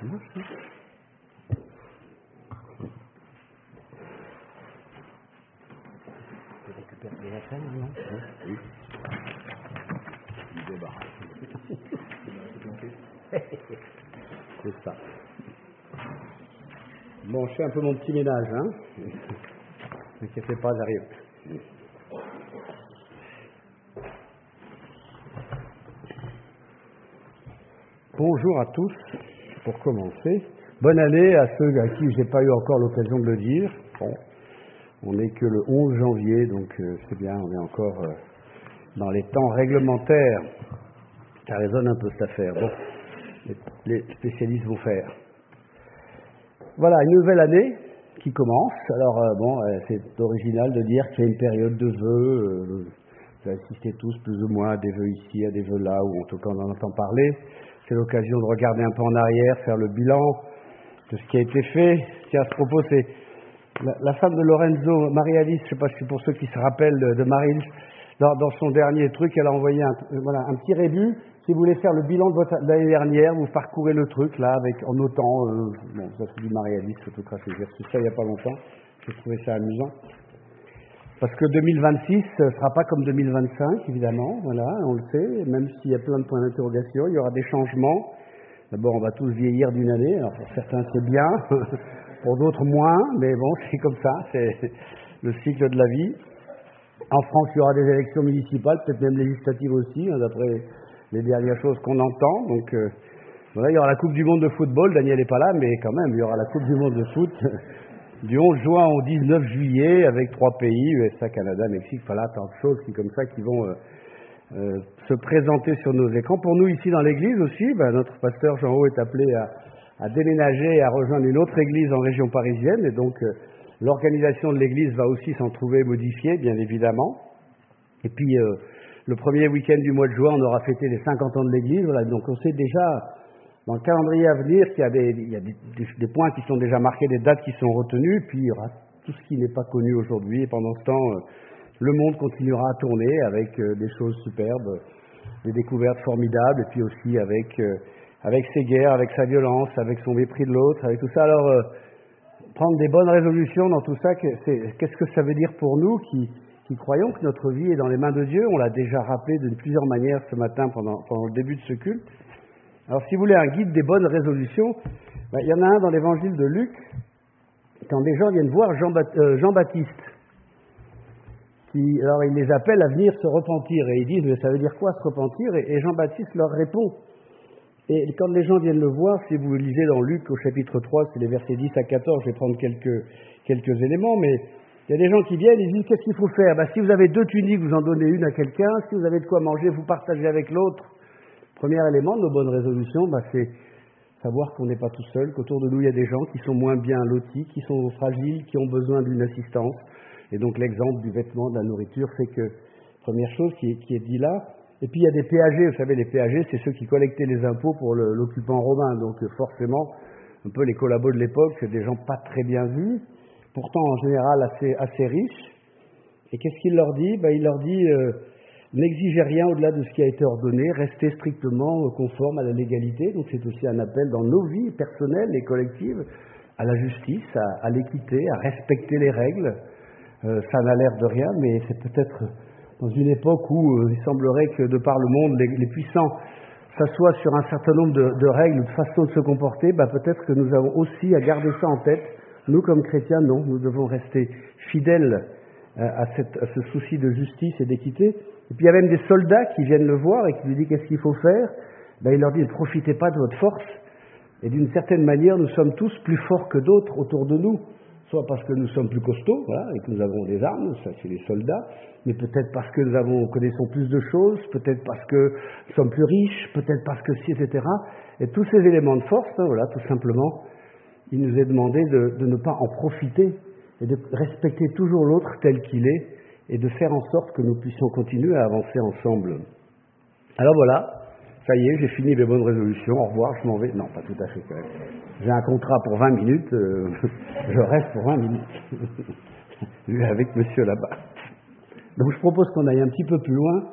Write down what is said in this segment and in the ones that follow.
marche, hein. Tu récupères les affaires, non? Oui. Il débarrasse. C'est ça. Bon, je fais un peu mon petit ménage, hein. Ne t'inquiètez pas, j'arrive. Bonjour à tous, pour commencer. Bonne année à ceux à qui je n'ai pas eu encore l'occasion de le dire. Bon, on n'est que le 11 janvier, donc c'est bien, on est encore dans les temps réglementaires. Ça résonne un peu cette affaire. Bon, les spécialistes vont faire. Voilà, une nouvelle année qui commence. Alors, c'est original de dire qu'il y a une période de vœux. Vous assistez tous plus ou moins à des vœux ici, à des vœux là, ou en tout cas on en entend parler. C'est l'occasion de regarder un peu en arrière, faire le bilan de ce qui a été fait. Tiens, à ce propos, c'est la femme de Lorenzo, Marie-Alice, je ne sais pas si pour ceux qui se rappellent de Marie, dans son dernier truc, elle a envoyé un petit rébut. Si vous voulez faire le bilan de l'année dernière, vous parcourez le truc là, en notant, ça c'est du Marie-Alice, photographie. J'ai reçu ça il n'y a pas longtemps, j'ai trouvé ça amusant. Parce que 2026 ne sera pas comme 2025, évidemment, voilà, on le sait, même s'il y a plein de points d'interrogation, il y aura des changements. D'abord, on va tous vieillir d'une année, alors pour certains c'est bien, pour d'autres moins, mais bon, c'est comme ça, c'est le cycle de la vie. En France, il y aura des élections municipales, peut-être même législatives aussi, hein, d'après les dernières choses qu'on entend. Donc, voilà, il y aura la Coupe du Monde de football, Daniel n'est pas là, mais quand même, il y aura la Coupe du Monde de foot du 11 juin au 19 juillet avec 3 pays, USA, Canada, Mexique, voilà, tant de choses comme ça qui vont se présenter sur nos écrans. Pour nous, ici dans l'église aussi, notre pasteur Jean-Haut est appelé à déménager et à rejoindre une autre église en région parisienne, et donc l'organisation de l'église va aussi s'en trouver modifiée, bien évidemment. Et puis, le premier week-end du mois de juin, on aura fêté les 50 ans de l'église, voilà, donc on sait déjà dans le calendrier à venir qu'il y a des points qui sont déjà marqués, des dates qui sont retenues, puis il y aura tout ce qui n'est pas connu aujourd'hui, et pendant ce temps, le monde continuera à tourner avec des choses superbes, des découvertes formidables, et puis aussi avec ses guerres, avec sa violence, avec son mépris de l'autre, avec tout ça. Alors, prendre des bonnes résolutions dans tout ça, qu'est-ce que ça veut dire pour nous qui croyons que notre vie est dans les mains de Dieu? On l'a déjà rappelé de plusieurs manières ce matin pendant le début de ce culte. Alors, si vous voulez un guide des bonnes résolutions, il y en a un dans l'évangile de Luc, quand des gens viennent voir Jean-Baptiste. Alors, il les appelle à venir se repentir, et ils disent, mais ça veut dire quoi se repentir? Et Jean-Baptiste leur répond. Et quand les gens viennent le voir, si vous lisez dans Luc au chapitre 3, c'est les versets 10 à 14, je vais prendre quelques éléments, mais il y a des gens qui viennent, ils disent, qu'est-ce qu'il faut faire? Si vous avez 2 tuniques, vous en donnez une à quelqu'un, si vous avez de quoi manger, vous partagez avec l'autre. Premier élément de nos bonnes résolutions, c'est savoir qu'on n'est pas tout seul, qu'autour de nous, il y a des gens qui sont moins bien lotis, qui sont fragiles, qui ont besoin d'une assistance. Et donc l'exemple du vêtement, de la nourriture, fait que, première chose qui est dit là. Et puis il y a des péagers, vous savez, les péagers, c'est ceux qui collectaient les impôts pour l'occupant romain. Donc forcément, un peu les collabos de l'époque, c'est des gens pas très bien vus, pourtant en général assez riches. Et qu'est-ce qu'il leur dit? Il leur dit... n'exigez rien au-delà de ce qui a été ordonné, restez strictement conforme à la légalité. Donc c'est aussi un appel dans nos vies personnelles et collectives à la justice, à l'équité, à respecter les règles. Ça n'a l'air de rien, mais c'est peut-être dans une époque où il semblerait que de par le monde, les puissants s'assoient sur un certain nombre de règles, de façons de se comporter, peut-être que nous avons aussi à garder ça en tête. Nous, comme chrétiens, non, nous devons rester fidèles à ce souci de justice et d'équité. Et puis il y a même des soldats qui viennent le voir et qui lui disent qu'est-ce qu'il faut faire. Il leur dit ne profitez pas de votre force. Et d'une certaine manière, nous sommes tous plus forts que d'autres autour de nous. Soit parce que nous sommes plus costauds, voilà, et que nous avons des armes, ça c'est les soldats, mais peut-être parce que nous connaissons plus de choses, peut-être parce que nous sommes plus riches, peut-être parce que si, etc. Et tous ces éléments de force, voilà, tout simplement, il nous est demandé de ne pas en profiter et de respecter toujours l'autre tel qu'il est, et de faire en sorte que nous puissions continuer à avancer ensemble. Alors voilà, ça y est, j'ai fini mes bonnes résolutions, au revoir, je m'en vais. Non, pas tout à fait quand même. J'ai un contrat pour 20 minutes, je reste pour 20 minutes, avec monsieur là-bas. Donc je propose qu'on aille un petit peu plus loin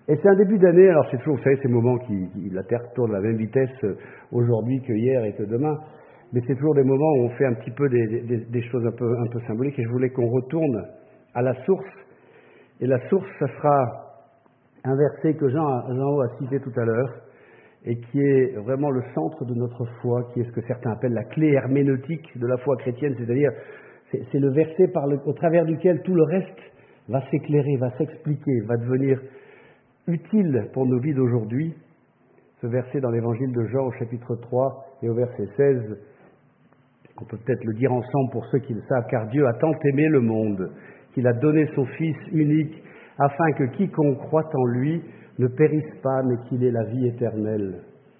Et c'est un début d'année, alors c'est toujours, vous savez, ces moments la Terre tourne à la même vitesse aujourd'hui que hier et que demain, mais c'est toujours des moments où on fait un petit peu des choses un peu symboliques, et je voulais qu'on retourne à la source. Et la source, ça sera un verset que Jean a cité tout à l'heure, et qui est vraiment le centre de notre foi, qui est ce que certains appellent la clé herméneutique de la foi chrétienne, c'est-à-dire c'est le verset au travers duquel tout le reste va s'éclairer, va s'expliquer, va devenir utile pour nos vies d'aujourd'hui. Ce verset dans l'évangile de Jean au chapitre 3 et au verset 16, on peut peut-être le dire ensemble pour ceux qui le savent, car Dieu a tant aimé le monde qu'il a donné son Fils unique afin que quiconque croit en lui ne périsse pas mais qu'il ait la vie éternelle.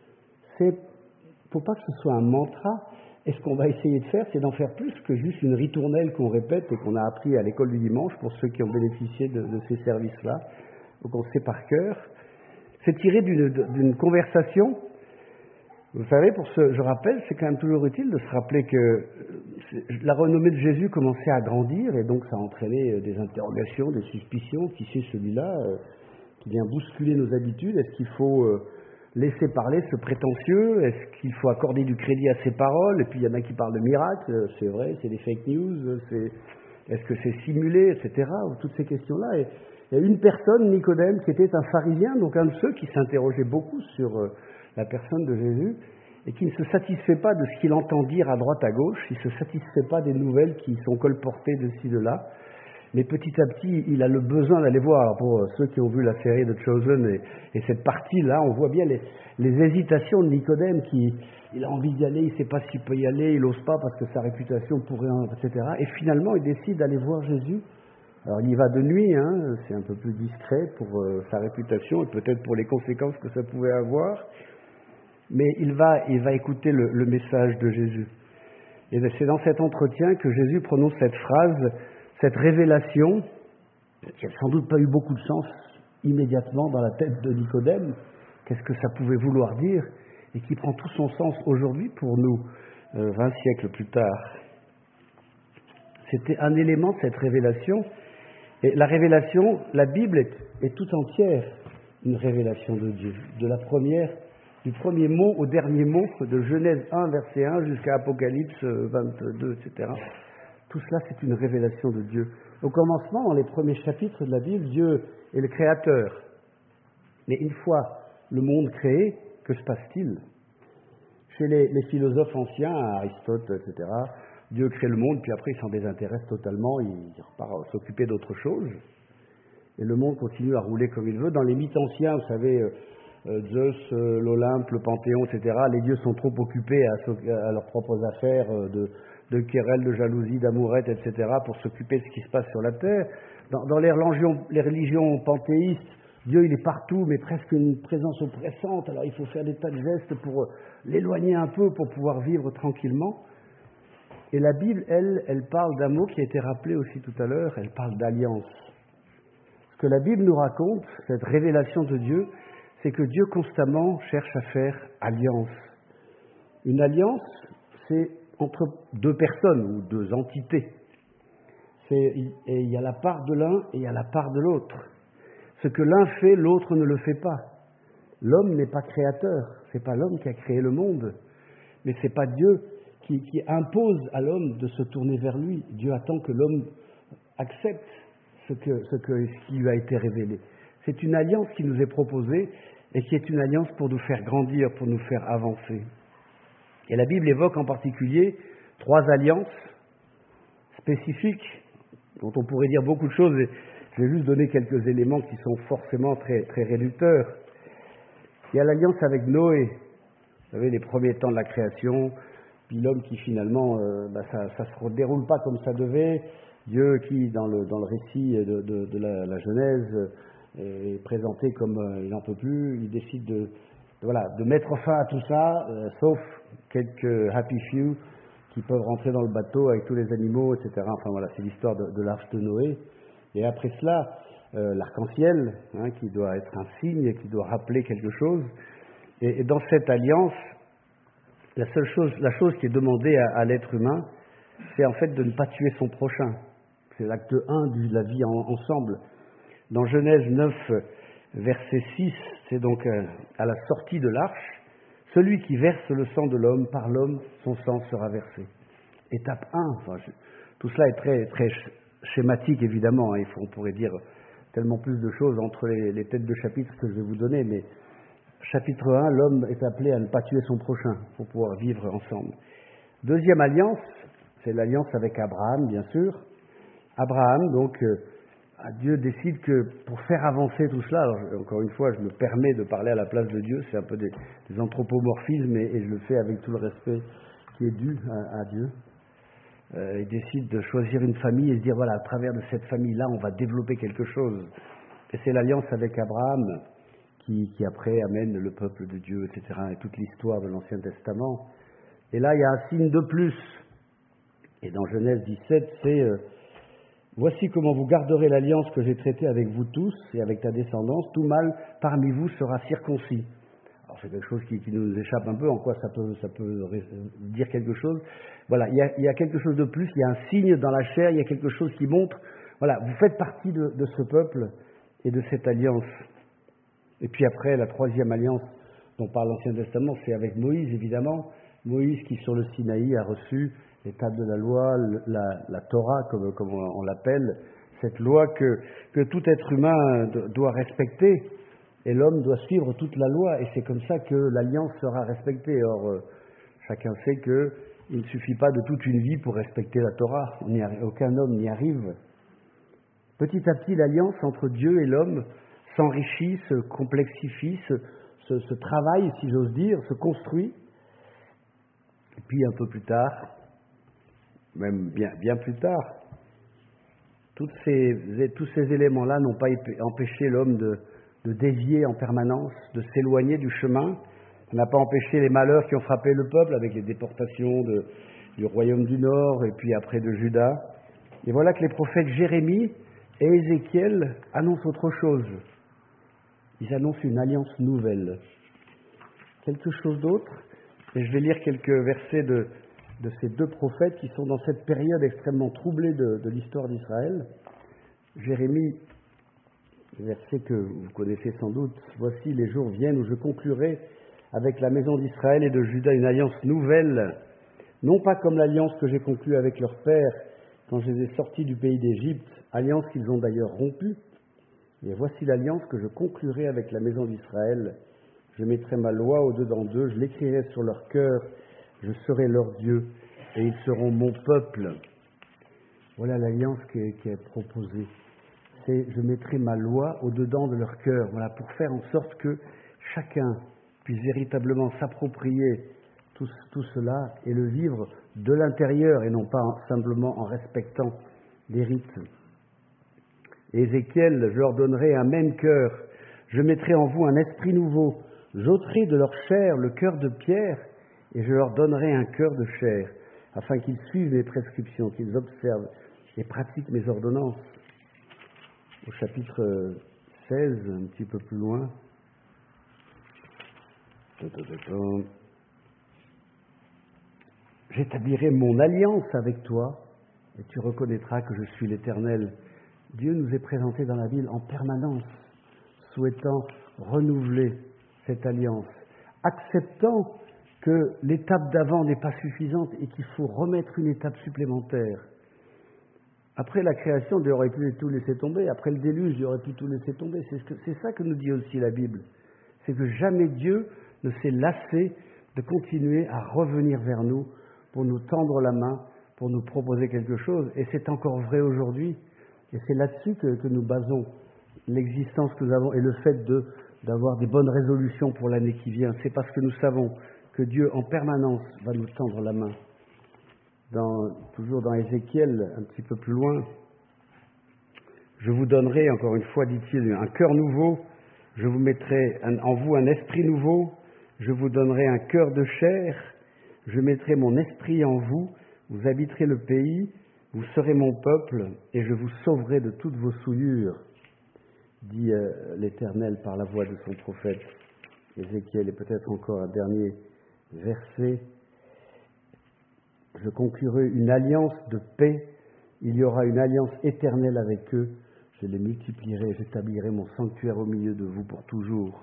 Faut pas que ce soit un mantra. Et ce qu'on va essayer de faire, c'est d'en faire plus que juste une ritournelle qu'on répète et qu'on a appris à l'école du dimanche pour ceux qui ont bénéficié de ces services-là, ou qu'on sait par cœur. C'est tiré d'une conversation. Vous savez, je rappelle, c'est quand même toujours utile de se rappeler que la renommée de Jésus commençait à grandir et donc ça a entraîné des interrogations, des suspicions. Qui c'est celui-là qui vient bousculer nos habitudes? Est-ce qu'il faut laisser parler ce prétentieux? Est-ce qu'il faut accorder du crédit à ses paroles? Et puis il y en a qui parlent de miracles, c'est vrai, c'est des fake news, est-ce que c'est simulé, etc. Toutes ces questions-là. Et il y a une personne, Nicodème, qui était un pharisien, donc un de ceux qui s'interrogeait beaucoup sur la personne de Jésus, et qui ne se satisfait pas de ce qu'il entend dire à droite à gauche, il ne se satisfait pas des nouvelles qui sont colportées de ci, de là. Mais petit à petit, il a le besoin d'aller voir. Pour ceux qui ont vu la série de Chosen et cette partie-là, on voit bien les hésitations de Nicodème, il a envie d'y aller, il ne sait pas s'il peut y aller, il n'ose pas parce que sa réputation pourrait, etc. Et finalement, il décide d'aller voir Jésus. Alors il y va de nuit, c'est un peu plus discret pour sa réputation et peut-être pour les conséquences que ça pouvait avoir. Mais il va écouter le message de Jésus. Et c'est dans cet entretien que Jésus prononce cette phrase, cette révélation, qui n'a sans doute pas eu beaucoup de sens immédiatement dans la tête de Nicodème, qu'est-ce que ça pouvait vouloir dire, et qui prend tout son sens aujourd'hui pour nous, 20 siècles plus tard. C'était un élément de cette révélation, et la révélation, la Bible est tout entière une révélation de Dieu, du premier mot au dernier mot, de Genèse 1, verset 1, jusqu'à Apocalypse 22, etc. Tout cela, c'est une révélation de Dieu. Au commencement, dans les premiers chapitres de la Bible, Dieu est le créateur. Mais une fois le monde créé, que se passe-t-il? Chez les philosophes anciens, Aristote, etc., Dieu crée le monde, puis après il s'en désintéresse totalement, il repart s'occuper d'autre chose. Et le monde continue à rouler comme il veut. Dans les mythes anciens, vous savez, Zeus, l'Olympe, le Panthéon, etc., les dieux sont trop occupés à leurs propres affaires de querelles, de jalousie, d'amourettes, etc., pour s'occuper de ce qui se passe sur la terre. Dans les religions panthéistes, Dieu il est partout, mais presque une présence oppressante, alors il faut faire des tas de gestes pour l'éloigner un peu, pour pouvoir vivre tranquillement. Et la Bible, elle parle d'un mot qui a été rappelé aussi tout à l'heure, elle parle d'alliance. Ce que la Bible nous raconte, cette révélation de Dieu, c'est que Dieu constamment cherche à faire alliance. Une alliance, c'est entre deux personnes ou deux entités. Et il y a la part de l'un et il y a la part de l'autre. Ce que l'un fait, l'autre ne le fait pas. L'homme n'est pas créateur, c'est pas l'homme qui a créé le monde, mais c'est pas Dieu qui impose à l'homme de se tourner vers lui. Dieu attend que l'homme accepte ce qui lui a été révélé. C'est une alliance qui nous est proposée et qui est une alliance pour nous faire grandir, pour nous faire avancer. Et la Bible évoque en particulier 3 alliances spécifiques dont on pourrait dire beaucoup de choses. Et je vais juste donner quelques éléments qui sont forcément très, très réducteurs. Il y a l'alliance avec Noé. Vous savez, les premiers temps de la création, puis l'homme qui finalement, ça ne se déroule pas comme ça devait. Dieu qui, dans le récit de la Genèse, est présenté comme il n'en peut plus, il décide de mettre fin à tout ça, sauf quelques happy few qui peuvent rentrer dans le bateau avec tous les animaux, etc. Enfin voilà, c'est l'histoire de l'arche de Noé. Et après cela, l'arc-en-ciel, qui doit être un signe, qui doit rappeler quelque chose. Et dans cette alliance, la chose qui est demandée à l'être humain, c'est en fait de ne pas tuer son prochain. C'est l'acte 1 de la vie ensemble. Dans Genèse 9, verset 6, c'est donc à la sortie de l'arche, celui qui verse le sang de l'homme, par l'homme, son sang sera versé. Étape 1, tout cela est très, très schématique évidemment, hein, on pourrait dire tellement plus de choses entre les têtes de chapitre que je vais vous donner, mais chapitre 1, l'homme est appelé à ne pas tuer son prochain pour pouvoir vivre ensemble. Deuxième alliance, c'est l'alliance avec Abraham, bien sûr. Abraham, donc, Dieu décide que pour faire avancer tout cela, alors encore une fois, je me permets de parler à la place de Dieu, c'est un peu des anthropomorphismes et je le fais avec tout le respect qui est dû à Dieu. Il décide de choisir une famille et de dire, voilà, à travers de cette famille-là, on va développer quelque chose. Et c'est l'alliance avec Abraham qui après amène le peuple de Dieu, etc., et toute l'histoire de l'Ancien Testament. Et là, il y a un signe de plus. Et dans Genèse 17, c'est « Voici comment vous garderez l'alliance que j'ai traitée avec vous tous et avec ta descendance. Tout mâle parmi vous sera circoncis. » Alors c'est quelque chose qui nous échappe un peu. En quoi ça peut dire quelque chose? Voilà, il y a quelque chose de plus. Il y a un signe dans la chair. Il y a quelque chose qui montre. Voilà, vous faites partie de ce peuple et de cette alliance. Et puis après, la troisième alliance dont parle l'Ancien Testament, c'est avec Moïse, évidemment. Moïse qui, sur le Sinaï, a reçu les tables de la loi, la Torah, comme on l'appelle, cette loi que tout être humain doit respecter, et l'homme doit suivre toute la loi, et c'est comme ça que l'alliance sera respectée. Or, chacun sait qu'il ne suffit pas de toute une vie pour respecter la Torah, aucun homme n'y arrive. Petit à petit, l'alliance entre Dieu et l'homme s'enrichit, se complexifie, se travaille, si j'ose dire, se construit. Et puis un peu plus tard, même bien plus tard, tous ces éléments-là n'ont pas empêché l'homme de dévier en permanence, de s'éloigner du chemin. Ça n'a pas empêché les malheurs qui ont frappé le peuple avec les déportations du royaume du Nord et puis après de Juda. Et voilà que les prophètes Jérémie et Ézéchiel annoncent autre chose. Ils annoncent une alliance nouvelle. Quelque chose d'autre. Et je vais lire quelques versets de ces deux prophètes qui sont dans cette période extrêmement troublée de l'histoire d'Israël. Jérémie, verset que vous connaissez sans doute. « Voici les jours viennent où je conclurai avec la maison d'Israël et de Juda une alliance nouvelle, non pas comme l'alliance que j'ai conclue avec leur père quand je les ai sortis du pays d'Égypte, alliance qu'ils ont d'ailleurs rompue. Et voici l'alliance que je conclurai avec la maison d'Israël. Je mettrai ma loi au-dedans d'eux, je l'écrirai sur leur cœur, je serai leur Dieu, et ils seront mon peuple. » Voilà l'alliance qui est proposée. C'est « je mettrai ma loi au-dedans de leur cœur », voilà, pour faire en sorte que chacun puisse véritablement s'approprier tout cela et le vivre de l'intérieur et non pas simplement en respectant les rites. Ézéchiel, je leur donnerai un même cœur, je mettrai en vous un esprit nouveau, j'ôterai de leur chair le cœur de pierre et je leur donnerai un cœur de chair, afin qu'ils suivent mes prescriptions, qu'ils observent et pratiquent mes ordonnances. Au chapitre 16, un petit peu plus loin, j'établirai mon alliance avec toi et tu reconnaîtras que je suis l'Éternel. Dieu nous est présenté dans la Bible en permanence, souhaitant renouveler cette alliance, acceptant que l'étape d'avant n'est pas suffisante et qu'il faut remettre une étape supplémentaire. Après la création, Dieu aurait pu tout laisser tomber. Après le déluge, Dieu aurait pu tout laisser tomber. C'est ça que nous dit aussi la Bible. C'est que jamais Dieu ne s'est lassé de continuer à revenir vers nous pour nous tendre la main, pour nous proposer quelque chose. Et c'est encore vrai aujourd'hui. Et c'est là-dessus que nous basons l'existence que nous avons et le fait d'avoir des bonnes résolutions pour l'année qui vient. C'est parce que nous savons que Dieu, en permanence, va nous tendre la main. Toujours dans Ézéchiel, un petit peu plus loin, « Je vous donnerai, encore une fois, dit-il, un cœur nouveau, je vous mettrai en vous un esprit nouveau, je vous donnerai un cœur de chair, je mettrai mon esprit en vous, vous habiterez le pays, vous serez mon peuple, et je vous sauverai de toutes vos souillures, dit l'Éternel par la voix de son prophète. » Ézéchiel, et peut-être encore un dernier verset. « Je conclurai une alliance de paix, il y aura une alliance éternelle avec eux, Je les multiplierai, j'établirai mon sanctuaire au milieu de vous pour toujours.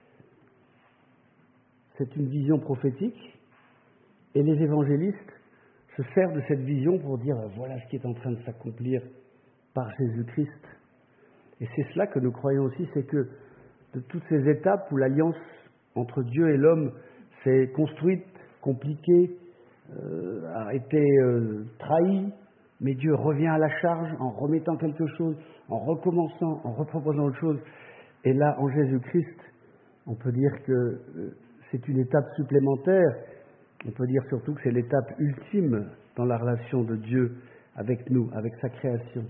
C'est une vision prophétique, et les évangélistes se servent de cette vision pour dire voilà ce qui est en train de s'accomplir par Jésus-Christ. Et c'est cela que nous croyons aussi, c'est que de toutes ces étapes où l'alliance entre Dieu et l'homme s'est construite, compliquée, a été trahie, mais Dieu revient à la charge en remettant quelque chose, en recommençant, en reproposant autre chose. Et là, en Jésus-Christ, on peut dire que c'est une étape supplémentaire. On peut dire surtout que c'est l'étape ultime dans la relation de Dieu avec nous, avec sa création.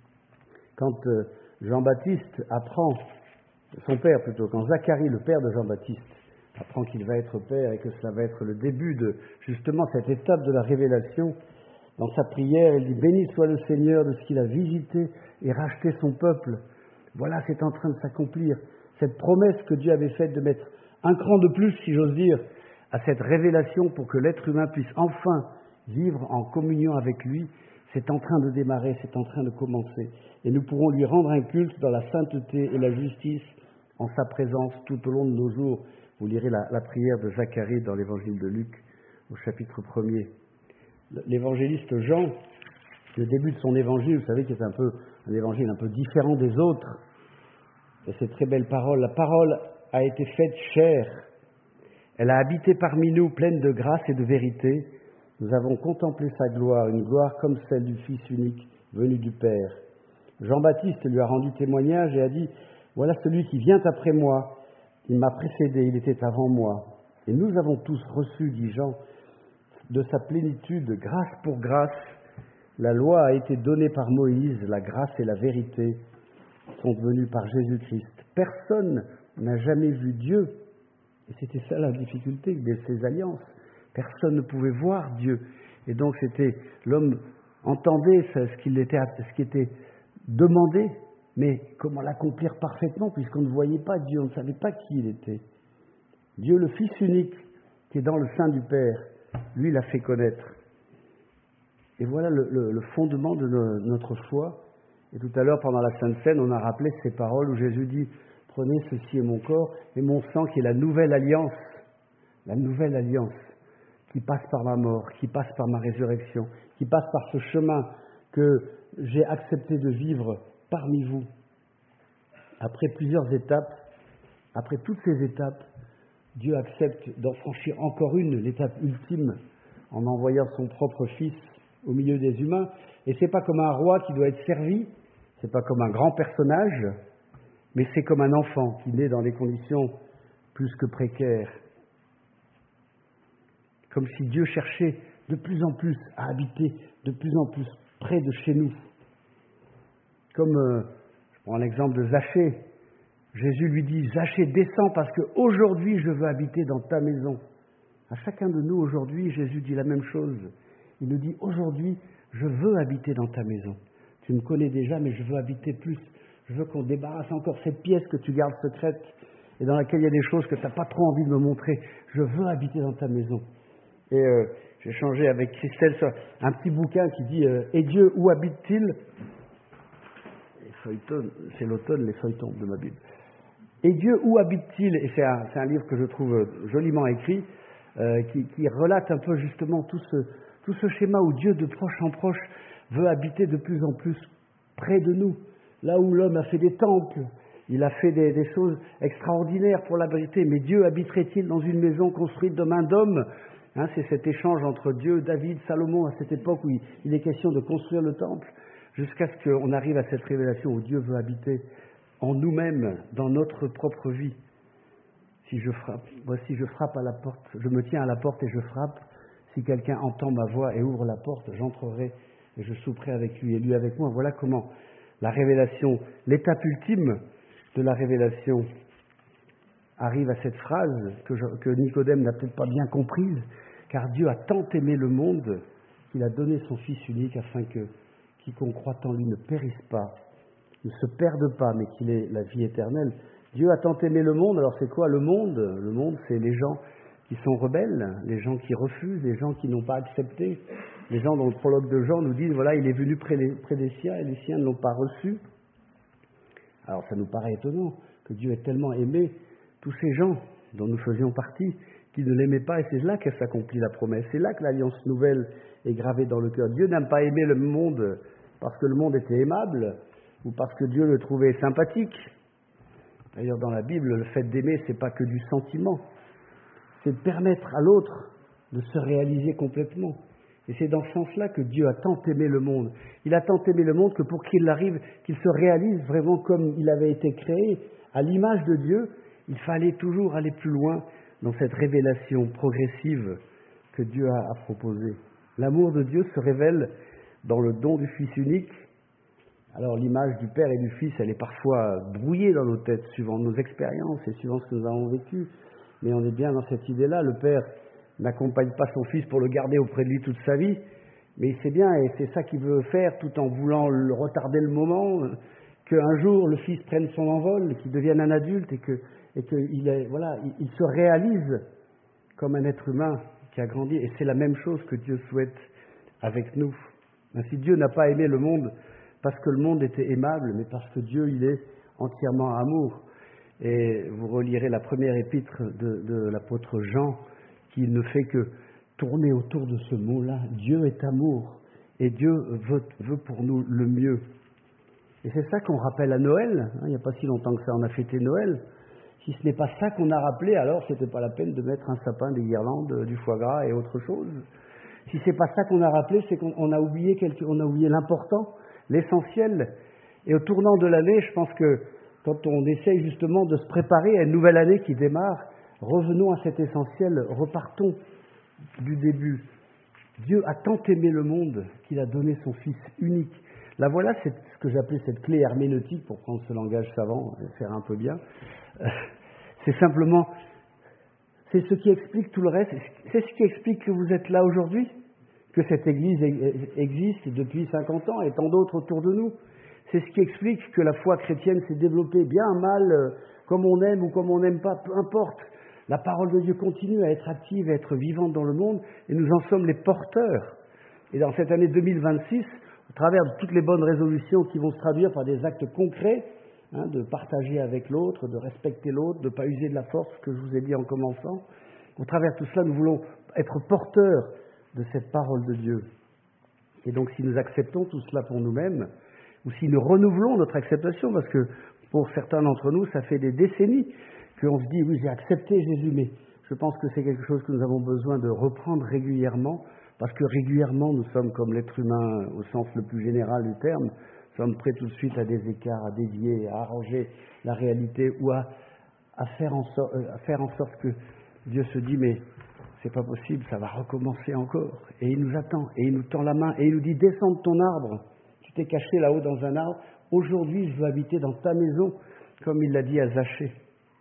Quand Jean-Baptiste apprend, son père plutôt, quand Zacharie, le père de Jean-Baptiste, apprend qu'il va être père et que cela va être le début de justement cette étape de la révélation, dans sa prière, il dit « Béni soit le Seigneur de ce qu'il a visité et racheté son peuple. » Voilà, c'est en train de s'accomplir. Cette promesse que Dieu avait faite de mettre un cran de plus, si j'ose dire, à cette révélation pour que l'être humain puisse enfin vivre en communion avec lui, c'est en train de démarrer, c'est en train de commencer. Et nous pourrons lui rendre un culte dans la sainteté et la justice en sa présence tout au long de nos jours. Vous lirez la prière de Zacharie dans l'évangile de Luc, au chapitre 1er. L'évangéliste Jean, le début de son évangile, vous savez, qui est un évangile un peu différent des autres, et ces très belles paroles. La parole a été faite chair. Elle a habité parmi nous, pleine de grâce et de vérité. Nous avons contemplé sa gloire, une gloire comme celle du Fils unique, venu du Père. Jean-Baptiste lui a rendu témoignage et a dit « Voilà celui qui vient après moi. Il m'a précédé, il était avant moi. Et nous avons tous reçu, dit Jean, de sa plénitude, grâce pour grâce. La loi a été donnée par Moïse, la grâce et la vérité sont venues par Jésus-Christ. Personne n'a jamais vu Dieu. » Et c'était ça la difficulté de ces alliances. Personne ne pouvait voir Dieu. Et donc l'homme entendait ce qui était demandé, mais comment l'accomplir parfaitement, puisqu'on ne voyait pas Dieu, on ne savait pas qui il était. Dieu, le Fils unique, qui est dans le sein du Père, lui l'a fait connaître. Et voilà le fondement de notre foi. Et tout à l'heure, pendant la Sainte Seine, on a rappelé ces paroles où Jésus dit « Prenez, ceci est mon corps et mon sang qui est la nouvelle alliance. » La nouvelle alliance qui passe par ma mort, qui passe par ma résurrection, qui passe par ce chemin que j'ai accepté de vivre parmi vous. Après plusieurs étapes, après toutes ces étapes, Dieu accepte d'en franchir encore une, l'étape ultime, en envoyant son propre Fils au milieu des humains. Et c'est pas comme un roi qui doit être servi, c'est pas comme un grand personnage, mais c'est comme un enfant qui naît dans des conditions plus que précaires. Comme si Dieu cherchait de plus en plus à habiter de plus en plus près de chez nous. Comme, je prends l'exemple de Zachée, Jésus lui dit « Zachée, descends parce qu'aujourd'hui je veux habiter dans ta maison. » À chacun de nous aujourd'hui, Jésus dit la même chose. Il nous dit « Aujourd'hui, je veux habiter dans ta maison. Tu me connais déjà, mais je veux habiter plus. Je veux qu'on débarrasse encore cette pièce que tu gardes secrète et dans laquelle il y a des choses que tu n'as pas trop envie de me montrer. Je veux habiter dans ta maison. » Et j'ai échangé avec Christelle sur un petit bouquin qui dit « Et Dieu, où habite-t-il » Les feuilletons, c'est l'automne, les feuilletons de ma Bible. « Et Dieu, où habite-t-il » Et c'est un livre que je trouve joliment écrit, qui relate un peu justement tout ce schéma où Dieu, de proche en proche, veut habiter de plus en plus près de nous. Là où l'homme a fait des temples, il a fait des choses extraordinaires pour l'abriter, mais Dieu habiterait-il dans une maison construite de main d'homme ? C'est cet échange entre Dieu, David, Salomon, à cette époque où il est question de construire le temple, jusqu'à ce qu'on arrive à cette révélation où Dieu veut habiter en nous-mêmes, dans notre propre vie. Si je frappe, voici, je frappe à la porte, je me tiens à la porte et je frappe. Si quelqu'un entend ma voix et ouvre la porte, j'entrerai et je souperai avec lui et lui avec moi. Voilà comment la révélation, l'étape ultime de la révélation arrive à cette phrase que Nicodème n'a peut-être pas bien comprise, car Dieu a tant aimé le monde qu'il a donné son Fils unique afin que quiconque croit en lui ne périsse pas, ne se perde pas, mais qu'il ait la vie éternelle. Dieu a tant aimé le monde, alors c'est quoi le monde ? Le monde, c'est les gens qui sont rebelles, les gens qui refusent, les gens qui n'ont pas accepté, les gens dont le prologue de Jean nous dit, voilà, il est venu près des siens et les siens ne l'ont pas reçu. Alors ça nous paraît étonnant que Dieu ait tellement aimé tous ces gens dont nous faisions partie, qui ne l'aimaient pas, et c'est là qu'elle s'accomplit la promesse. C'est là que l'alliance nouvelle est gravée dans le cœur. Dieu n'a pas aimé le monde parce que le monde était aimable, ou parce que Dieu le trouvait sympathique. D'ailleurs, dans la Bible, le fait d'aimer, c'est pas que du sentiment, c'est de permettre à l'autre de se réaliser complètement. Et c'est dans ce sens-là que Dieu a tant aimé le monde. Il a tant aimé le monde que pour qu'il arrive, qu'il se réalise vraiment comme il avait été créé, à l'image de Dieu, il fallait toujours aller plus loin dans cette révélation progressive que Dieu a proposée. L'amour de Dieu se révèle dans le don du Fils unique. Alors l'image du Père et du Fils, elle est parfois brouillée dans nos têtes, suivant nos expériences et suivant ce que nous avons vécu. Mais on est bien dans cette idée-là. Le Père n'accompagne pas son Fils pour le garder auprès de lui toute sa vie, mais il sait bien, et c'est ça qu'il veut faire, tout en voulant le retarder le moment, qu'un jour le Fils prenne son envol, qu'il devienne un adulte et qu'il il se réalise comme un être humain qui a grandi. Et c'est la même chose que Dieu souhaite avec nous. Ainsi, Dieu n'a pas aimé le monde parce que le monde était aimable, mais parce que Dieu, il est entièrement amour. Et vous relirez la première épître de l'apôtre Jean, qui ne fait que tourner autour de ce mot-là. Dieu est amour, et Dieu veut pour nous le mieux. Et c'est ça qu'on rappelle à Noël. Il n'y a pas si longtemps que ça, on a fêté Noël. Si ce n'est pas ça qu'on a rappelé, alors ce n'était pas la peine de mettre un sapin, des guirlandes, du foie gras et autre chose. Si ce n'est pas ça qu'on a rappelé, c'est qu'on a oublié l'important, l'essentiel. Et au tournant de l'année, je pense que quand on essaye justement de se préparer à une nouvelle année qui démarre, revenons à cet essentiel, repartons du début. Dieu a tant aimé le monde qu'il a donné son Fils unique. Là voilà, c'est ce que j'appelais cette clé herméneutique, pour prendre ce langage savant et faire un peu bien. C'est simplement, c'est ce qui explique tout le reste. C'est ce qui explique que vous êtes là aujourd'hui, que cette Église existe depuis 50 ans et tant d'autres autour de nous. C'est ce qui explique que la foi chrétienne s'est développée bien, mal, comme on aime ou comme on n'aime pas, peu importe. La parole de Dieu continue à être active, à être vivante dans le monde, et nous en sommes les porteurs. Et dans cette année 2026, au travers de toutes les bonnes résolutions qui vont se traduire par des actes concrets, de partager avec l'autre, de respecter l'autre, de ne pas user de la force, que je vous ai dit en commençant, au travers de tout cela, nous voulons être porteurs de cette parole de Dieu. Et donc, si nous acceptons tout cela pour nous-mêmes, ou si nous renouvelons notre acceptation, parce que pour certains d'entre nous, ça fait des décennies qu'on se dit, oui, j'ai accepté Jésus, mais je pense que c'est quelque chose que nous avons besoin de reprendre régulièrement, parce que régulièrement, nous sommes comme l'être humain, au sens le plus général du terme, nous sommes prêts tout de suite à des écarts, à dévier, à arranger la réalité, ou à faire en sorte que Dieu se dit, mais c'est pas possible, ça va recommencer encore. Et il nous attend, et il nous tend la main, et il nous dit, descends de ton arbre. Tu t'es caché là-haut dans un arbre. Aujourd'hui, je veux habiter dans ta maison, comme il l'a dit à Zachée.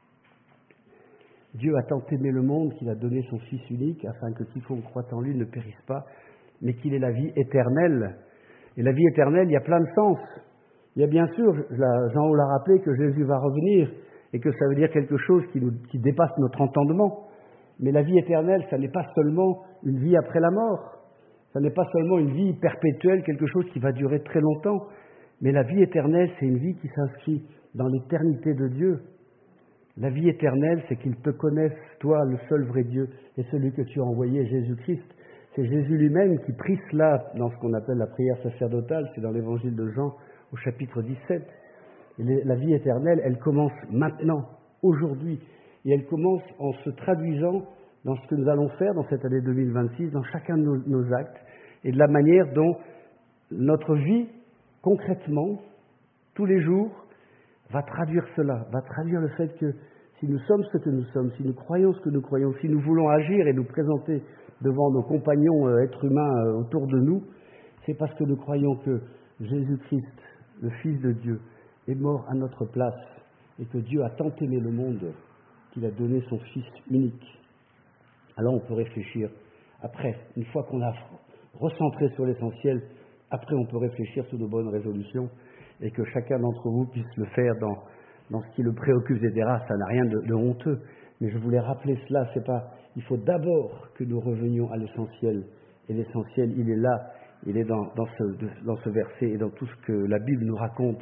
Dieu a tant aimé le monde qu'il a donné son Fils unique, afin que quiconque croit en lui ne périsse pas, mais qu'il ait la vie éternelle. Et la vie éternelle, il y a plein de sens. Il y a bien sûr, Jean l'a rappelé, que Jésus va revenir, et que ça veut dire quelque chose qui dépasse notre entendement. Mais la vie éternelle, ça n'est pas seulement une vie après la mort. Ça n'est pas seulement une vie perpétuelle, quelque chose qui va durer très longtemps. Mais la vie éternelle, c'est une vie qui s'inscrit dans l'éternité de Dieu. La vie éternelle, c'est qu'ils te connaissent, toi, le seul vrai Dieu, et celui que tu as envoyé, Jésus-Christ. C'est Jésus lui-même qui prie cela dans ce qu'on appelle la prière sacerdotale, c'est dans l'évangile de Jean, au chapitre 17. Et la vie éternelle, elle commence maintenant, aujourd'hui, et elle commence en se traduisant dans ce que nous allons faire dans cette année 2026, dans chacun de nos actes, et de la manière dont notre vie, concrètement, tous les jours, va traduire cela, va traduire le fait que si nous sommes ce que nous sommes, si nous croyons ce que nous croyons, si nous voulons agir et nous présenter devant nos compagnons êtres humains autour de nous, c'est parce que nous croyons que Jésus-Christ, le Fils de Dieu, est mort à notre place et que Dieu a tant aimé le monde qu'il a donné son Fils unique. Alors on peut réfléchir. Après, une fois qu'on a recentré sur l'essentiel, après on peut réfléchir sur de bonnes résolutions et que chacun d'entre vous puisse le faire dans ce qui le préoccupe, etc. Ça n'a rien de honteux. Mais je voulais rappeler cela, il faut d'abord que nous revenions à l'essentiel. Et l'essentiel, il est là, il est dans ce verset et dans tout ce que la Bible nous raconte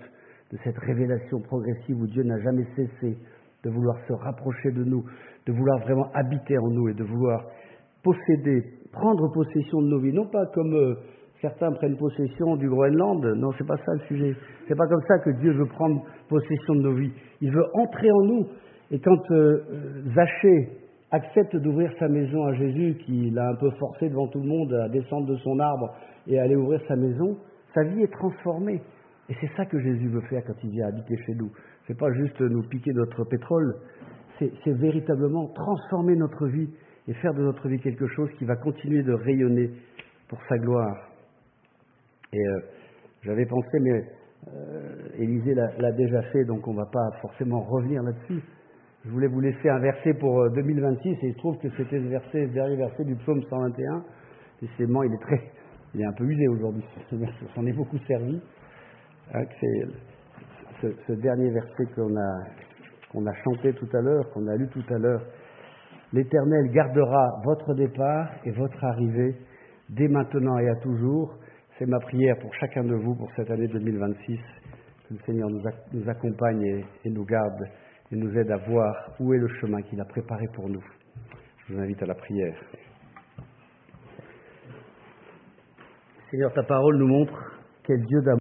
de cette révélation progressive où Dieu n'a jamais cessé de vouloir se rapprocher de nous, de vouloir vraiment habiter en nous et de vouloir posséder, prendre possession de nos vies. Non pas comme certains prennent possession du Groenland, non, c'est pas ça le sujet. C'est pas comme ça que Dieu veut prendre possession de nos vies. Il veut entrer en nous. Et quand Zachée accepte d'ouvrir sa maison à Jésus, qui l'a un peu forcé devant tout le monde à descendre de son arbre et à aller ouvrir sa maison, sa vie est transformée. Et c'est ça que Jésus veut faire quand il vient habiter chez nous. C'est pas juste nous piquer notre pétrole, c'est véritablement transformer notre vie et faire de notre vie quelque chose qui va continuer de rayonner pour sa gloire. Et j'avais pensé, mais Élisée l'a déjà fait, donc on ne va pas forcément revenir là-dessus. Je voulais vous laisser un verset pour 2026, et il se trouve que c'était le dernier verset du psaume 121. Décidément, il est un peu usé aujourd'hui, ce verset, j'en ai beaucoup servi. Hein, c'est ce dernier verset qu'on a chanté tout à l'heure, qu'on a lu tout à l'heure. L'Éternel gardera votre départ et votre arrivée, dès maintenant et à toujours. C'est ma prière pour chacun de vous pour cette année 2026, que le Seigneur nous accompagne et nous garde et nous aide à voir où est le chemin qu'il a préparé pour nous. Je vous invite à la prière. Seigneur, ta parole nous montre quel Dieu d'amour.